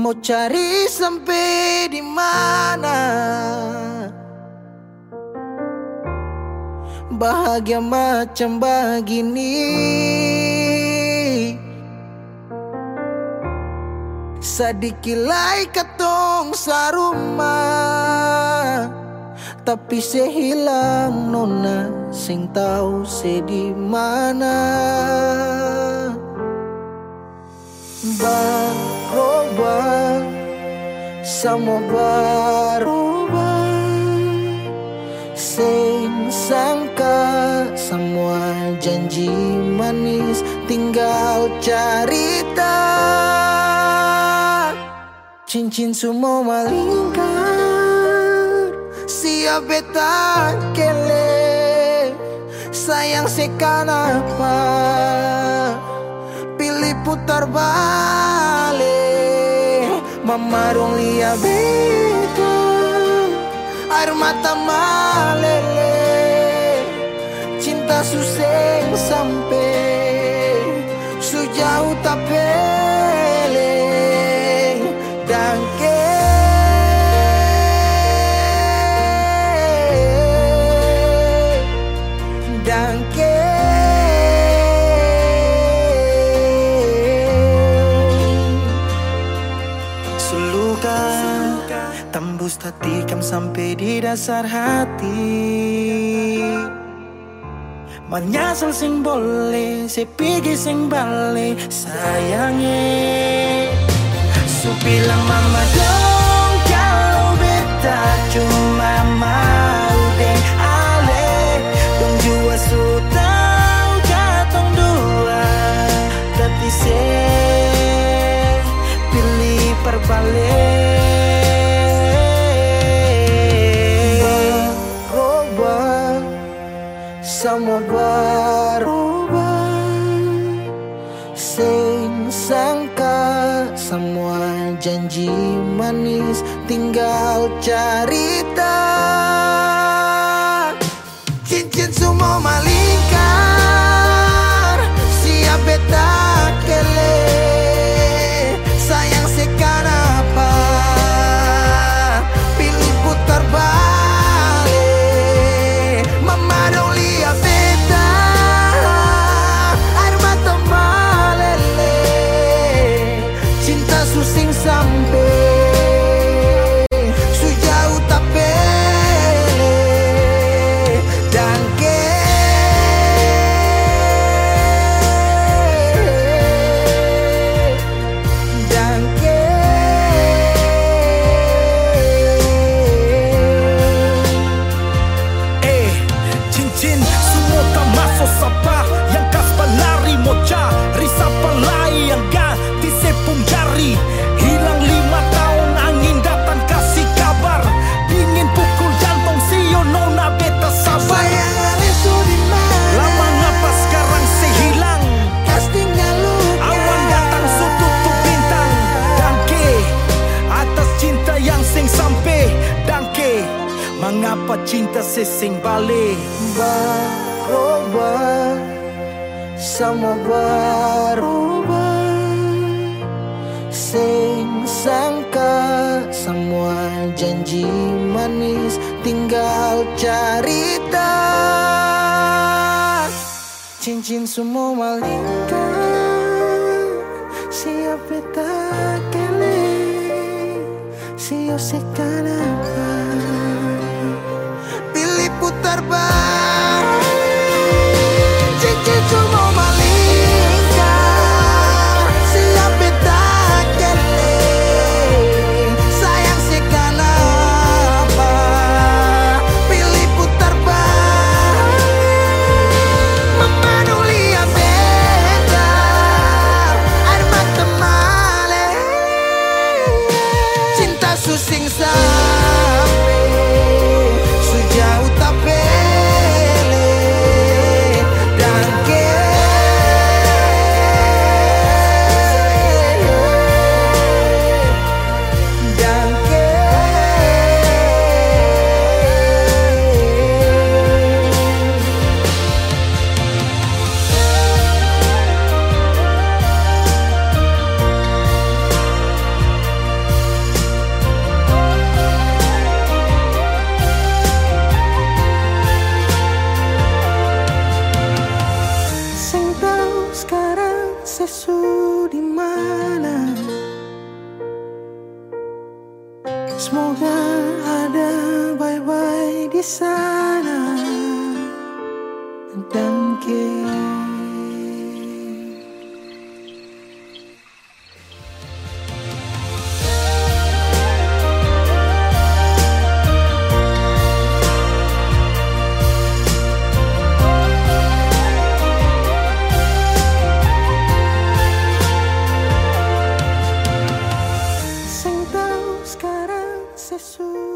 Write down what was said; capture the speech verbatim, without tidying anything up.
Mau cari sampai di mana? Bahagia macam begini, sadikilai katong saruma, tapi sehilang nona sing tahu se di mana. Berubah, semua berubah, sing sangka semua janji manis tinggal cerita. Cincin semua malingkar, siap beta kele. Sayang sekanapa pilih putar balik. Mama dong lihat beta, air mata malele. Cinta suseng sampai sejauh tak pele. Dangke Dangke Suluka tembus tatikam sampai di dasar hati. Menyesal sing boleh, sepigi sing balik sayangnya. Su bilang mama dong kalau beta cuma mau deh ale. Dong jua su tau katong dua, tapi se pilih perbalik. Berubah, semua berubah, sing sangka semua janji manis tinggal cerita. Cincin semua malingkar, siap beta kele. Sayang sekanapa pilih putar balik. Mama dong lihat beta, air mata malele. Cinta susing sampai sejauh tak pele. Dangke Dangke Eh, cincin semua tak masuk sapa. Yang kas pelari moca, risapa lai yang ganti sepung jari. Hilang lima tahun angin datang kasih kabar. Dingin pukul jantung sio nona beta sabar. sayang alesu di mana? Lama ngapa sekarang sehilang. Castingnya luka. Awan datang su tutup bintang. Dangke atas cinta yang sing sampai. Dangke mengapa cinta sesing balik. Berubah, semua berubah, sing sangka semua janji manis tinggal cerita. Cincin semua malingkar, siap beta kele. Siap sekanapa pilih putar balik. Cincin semua malingkar, siap beta kele. Sayang sekanapa pilih putar balik. Mama dong lihat beta, air mata male. Cinta susing sampai sejauh tak pele. sesu di mana. Semoga ada bye-bye di sana. Dan ke sekarang sesu